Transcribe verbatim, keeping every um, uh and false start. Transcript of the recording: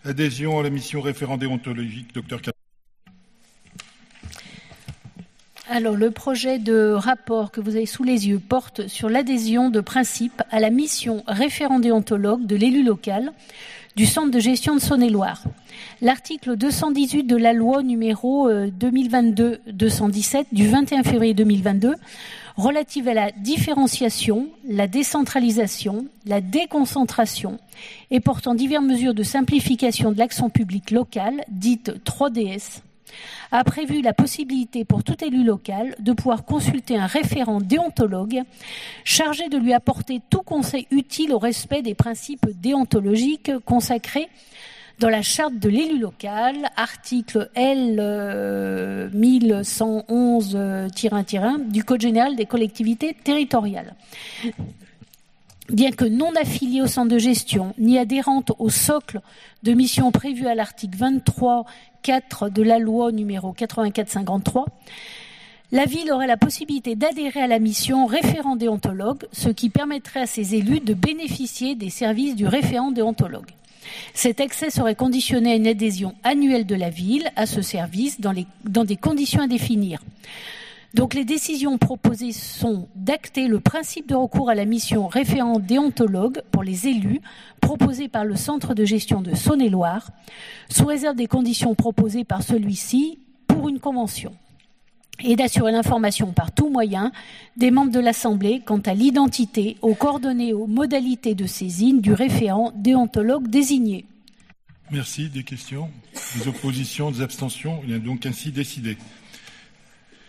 Adhésion à la mission référent déontologique, docteur Car... Alors, le projet de rapport que vous avez sous les yeux porte sur l'adhésion de principe à la mission référent déontologue de l'élu local du centre de gestion de Saône-et-Loire. L'article deux cent dix-huit de la loi numéro deux mille vingt-deux deux cent dix-sept du vingt et un février deux mille vingt-deux relative à la différenciation, la décentralisation, la déconcentration et portant diverses mesures de simplification de l'action publique locale, dite trois D S, a prévu la possibilité pour tout élu local de pouvoir consulter un référent déontologue chargé de lui apporter tout conseil utile au respect des principes déontologiques consacrés dans la charte de l'élu local, article L mille cent onze tiret un tiret un du Code général des collectivités territoriales. Bien que non affiliée au centre de gestion, ni adhérente au socle de mission prévu à l'article vingt-trois quatre de la loi numéro quatre-vingt-quatre cinquante-trois, la ville aurait la possibilité d'adhérer à la mission référent déontologue, ce qui permettrait à ses élus de bénéficier des services du référent déontologue. Cet accès serait conditionné à une adhésion annuelle de la ville à ce service dans, les, dans des conditions à définir. Donc les décisions proposées sont d'acter le principe de recours à la mission référent déontologue pour les élus proposée par le centre de gestion de Saône-et-Loire, sous réserve des conditions proposées par celui-ci pour une convention, et d'assurer l'information par tout moyen des membres de l'Assemblée quant à l'identité, aux coordonnées et aux modalités de saisine du référent déontologue désigné. Merci. Des questions, des oppositions, des abstentions? Il est donc ainsi décidé.